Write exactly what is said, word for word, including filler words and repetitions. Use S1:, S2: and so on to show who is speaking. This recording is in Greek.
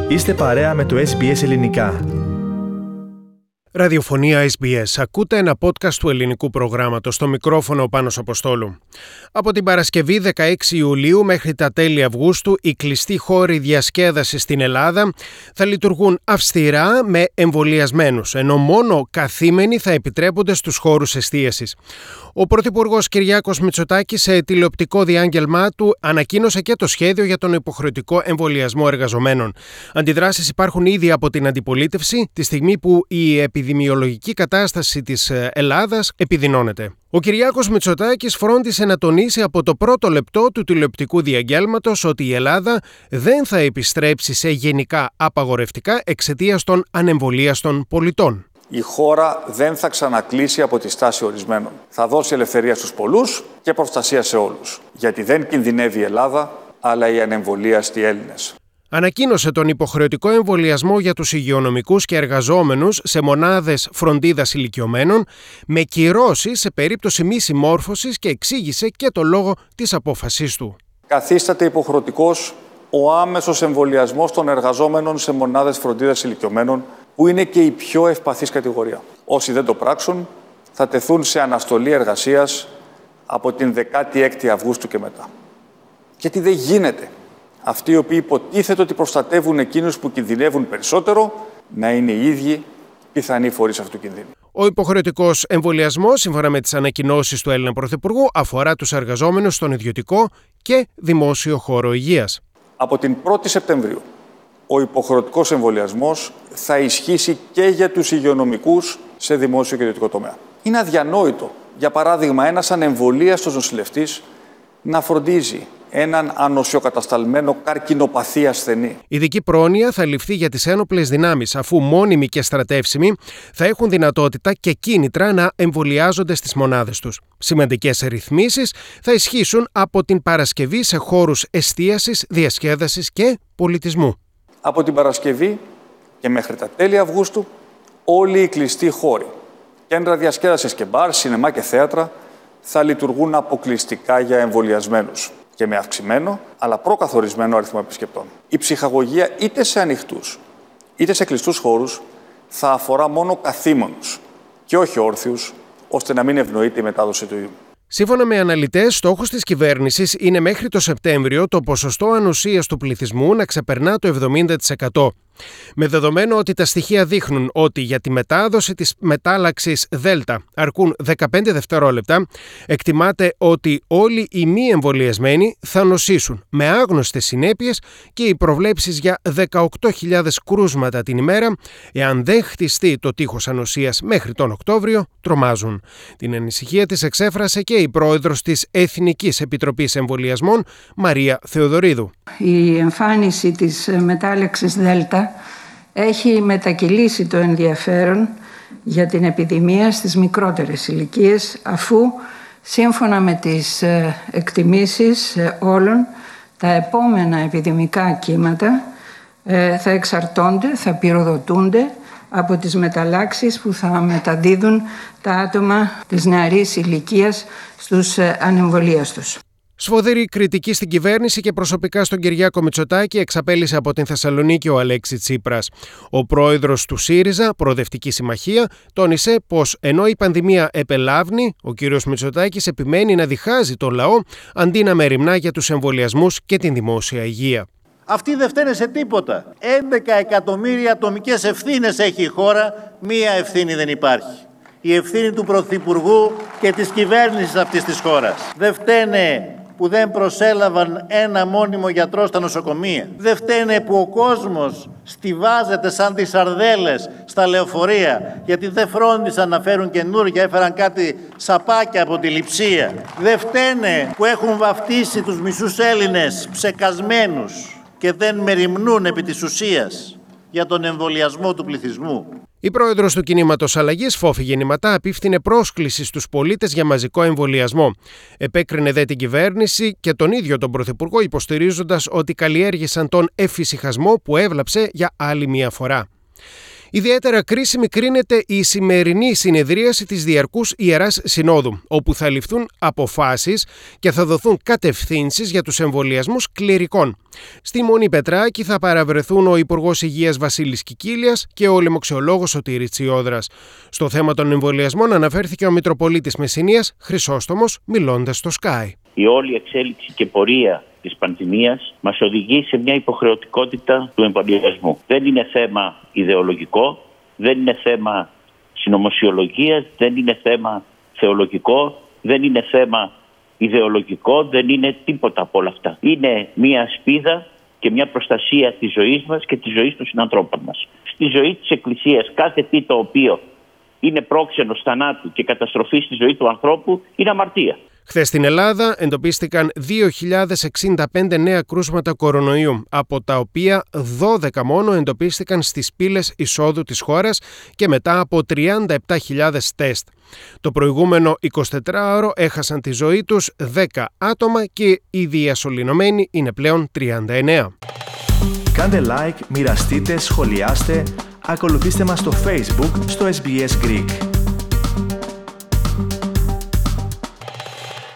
S1: Είστε παρέα με το Ες Μπι Ες Ελληνικά.
S2: Ραδιοφωνία Ες Μπι Ες. Ακούτε ένα podcast του ελληνικού προγράμματος. Στο μικρόφωνο ο Πάνος Αποστόλου. Από την Παρασκευή δεκαέξι Ιουλίου μέχρι τα τέλη Αυγούστου, οι κλειστοί χώροι διασκέδασης στην Ελλάδα θα λειτουργούν αυστηρά με εμβολιασμένους, ενώ μόνο καθήμενοι θα επιτρέπονται στους χώρους εστίασης. Ο Πρωθυπουργός Κυριάκος Μητσοτάκης, σε τηλεοπτικό διάγγελμά του, ανακοίνωσε και το σχέδιο για τον υποχρεωτικό εμβολιασμό εργαζομένων. Αντιδράσεις υπάρχουν ήδη από την αντιπολίτευση, τη στιγμή που η επιδημιολογική κατάσταση της Ελλάδας επιδεινώνεται. Ο Κυριάκος Μητσοτάκης φρόντισε να τονίσει από το πρώτο λεπτό του τηλεοπτικού διαγγέλματος ότι η Ελλάδα δεν θα επιστρέψει σε γενικά απαγορευτικά εξαιτίας των ανεμβολίαστων πολιτών.
S3: Η χώρα δεν θα ξανακλείσει από τη στάση ορισμένων. Θα δώσει ελευθερία στους πολλούς και προστασία σε όλους. Γιατί δεν κινδυνεύει η Ελλάδα, αλλά οι ανεμβολίαστοι Έλληνες.
S2: Ανακοίνωσε τον υποχρεωτικό εμβολιασμό για τους υγειονομικούς και εργαζόμενους σε μονάδες φροντίδας ηλικιωμένων, με κυρώσεις σε περίπτωση μη συμμόρφωσης, και εξήγησε και το λόγο της απόφασής του.
S3: Καθίσταται υποχρεωτικός ο άμεσος εμβολιασμός των εργαζόμενων σε μονάδες φροντίδας ηλικιωμένων, που είναι και η πιο ευπαθής κατηγορία. Όσοι δεν το πράξουν θα τεθούν σε αναστολή εργασίας από την δεκάτη έκτη Αυγούστου και μετά. Γιατί δεν γίνεται αυτοί οι οποίοι υποτίθεται ότι προστατεύουν εκείνους που κινδυνεύουν περισσότερο να είναι οι ίδιοι πιθανοί φορείς αυτού του κινδύνου.
S2: Ο υποχρεωτικός εμβολιασμός, σύμφωνα με τις ανακοινώσεις του Έλληνα Πρωθυπουργού, αφορά τους εργαζόμενους στον ιδιωτικό και δημόσιο χώρο υγείας.
S3: Από την πρώτη Σεπτεμβρίου, ο υποχρεωτικός εμβολιασμός θα ισχύσει και για τους υγειονομικούς σε δημόσιο και ιδιωτικό τομέα. Είναι αδιανόητο, για παράδειγμα, ένας ανεμβολίαστος νοσηλευτής να φροντίζει έναν ανοσιοκατασταλμένο καρκινοπαθή ασθενή.
S2: Ειδική πρόνοια θα ληφθεί για τις ένοπλες δυνάμεις, αφού μόνιμοι και στρατεύσιμοι θα έχουν δυνατότητα και κίνητρα να εμβολιάζονται στις μονάδες τους. Σημαντικές ρυθμίσεις θα ισχύσουν από την Παρασκευή σε χώρους εστίασης, διασκέδασης και πολιτισμού.
S3: Από την Παρασκευή και μέχρι τα τέλη Αυγούστου, όλοι οι κλειστοί χώροι, κέντρα διασκέδασης και μπαρ, σινεμά και θέατρα θα λειτουργούν αποκλειστικά για εμβολιασμένους και με αυξημένο αλλά προκαθορισμένο αριθμό επισκεπτών. Η ψυχαγωγία είτε σε ανοιχτούς είτε σε κλειστούς χώρους θα αφορά μόνο καθήμονους και όχι όρθιους, ώστε να μην ευνοείται η μετάδοση του ιού.
S2: Σύμφωνα με αναλυτές, στόχος της κυβέρνησης είναι μέχρι το Σεπτέμβριο το ποσοστό ανοσίας του πληθυσμού να ξεπερνά το εβδομήντα τοις εκατό. Με δεδομένο ότι τα στοιχεία δείχνουν ότι για τη μετάδοση της μετάλλαξης Δέλτα αρκούν δεκαπέντε δευτερόλεπτα, εκτιμάται ότι όλοι οι μη εμβολιασμένοι θα νοσήσουν με άγνωστες συνέπειες, και οι προβλέψεις για δεκαοκτώ χιλιάδες κρούσματα την ημέρα, εάν δεν χτιστεί το τείχος ανοσίας μέχρι τον Οκτώβριο, τρομάζουν. Την ανησυχία της εξέφρασε και η πρόεδρος της Εθνικής Επιτροπής Εμβολιασμών, Μαρία Θεοδωρίδου.
S4: Η εμφάνιση της μετάλλαξης Δέλτα έχει μετακυλήσει το ενδιαφέρον για την επιδημία στις μικρότερες ηλικίες, αφού σύμφωνα με τις εκτιμήσεις όλων, τα επόμενα επιδημικά κύματα θα εξαρτώνται, θα πυροδοτούνται από τις μεταλλάξεις που θα μεταδίδουν τα άτομα της νεαρής ηλικίας στους ανεμβολίαστους.
S2: Σφοδρή κριτική στην κυβέρνηση και προσωπικά στον Κυριάκο Μητσοτάκη εξαπέλυσε από την Θεσσαλονίκη ο Αλέξης Τσίπρας. Ο πρόεδρος του ΣΥΡΙΖΑ, Προοδευτική Συμμαχία, τόνισε πως ενώ η πανδημία επελάβνει, ο κύριος Μητσοτάκης επιμένει να διχάζει τον λαό αντί να μεριμνά για τους εμβολιασμούς και την δημόσια υγεία.
S5: Αυτοί δεν φταίνε σε τίποτα. έντεκα εκατομμύρια ατομικές ευθύνες έχει η χώρα, μία ευθύνη δεν υπάρχει. Η ευθύνη του Πρωθυπουργού και της κυβέρνησης αυτής της χώρας. Δεν φταίνε που δεν προσέλαβαν ένα μόνιμο γιατρό στα νοσοκομεία. Δεν φταίνε που ο κόσμος στιβάζεται σαν τις σαρδέλες στα λεωφορεία, γιατί δεν φρόντισαν να φέρουν καινούργια, έφεραν κάτι σαπάκια από τη Λειψία. Δεν φταίνε που έχουν βαφτίσει τους μισούς Έλληνες ψεκασμένους και δεν μεριμνούν επί της ουσίας για τον εμβολιασμό του πληθυσμού.
S2: Η πρόεδρος του κινήματος Αλλαγής, Φόφη Γεννηματά, απίφθινε πρόσκληση στους πολίτες για μαζικό εμβολιασμό. Επέκρινε δε την κυβέρνηση και τον ίδιο τον Πρωθυπουργό, υποστηρίζοντας ότι καλλιέργησαν τον εφησυχασμό που έβλαψε για άλλη μία φορά. Ιδιαίτερα κρίσιμη κρίνεται η σημερινή συνεδρίαση της Διαρκούς Ιεράς Συνόδου, όπου θα ληφθούν αποφάσεις και θα δοθούν κατευθύνσεις για τους εμβολιασμούς κληρικών. Στη Μονή Πετράκη θα παραβρεθούν ο Υπουργός Υγείας Βασίλης Κικίλιας και ο λοιμοξιολόγος Σωτήρης Τσιόδρας. Στο θέμα των εμβολιασμών αναφέρθηκε ο Μητροπολίτης Μεσσηνίας Χρυσόστομος, μιλώντας στο Sky.
S6: Η όλη εξέλιξη και πορεία της πανδημίας μας οδηγεί σε μια υποχρεωτικότητα του εμβολιασμού. Δεν είναι θέμα ιδεολογικό, δεν είναι θέμα συνωμοσιολογίας, δεν είναι θέμα θεολογικό, δεν είναι θέμα ιδεολογικό, δεν είναι τίποτα από όλα αυτά. Είναι μια ασπίδα και μια προστασία της ζωής μας και της ζωής των συνανθρώπων μας. Στη ζωή της Εκκλησίας κάθε τι το οποίο είναι πρόξενος θανάτου και καταστροφή στη ζωή του ανθρώπου είναι αμαρτία.
S2: Χθες στην Ελλάδα εντοπίστηκαν δύο χιλιάδες εξήντα πέντε νέα κρούσματα κορονοϊού, από τα οποία δώδεκα μόνο εντοπίστηκαν στις πύλες εισόδου της χώρας και μετά από τριάντα επτά χιλιάδες τεστ. Το προηγούμενο εικοσιτετράωρο έχασαν τη ζωή τους δέκα άτομα και οι διασωληνωμένοι είναι πλέον τριάντα εννέα.
S1: Κάντε like, μοιραστείτε, σχολιάστε, ακολουθήστε μας στο Facebook στο ες μπι ες Greek.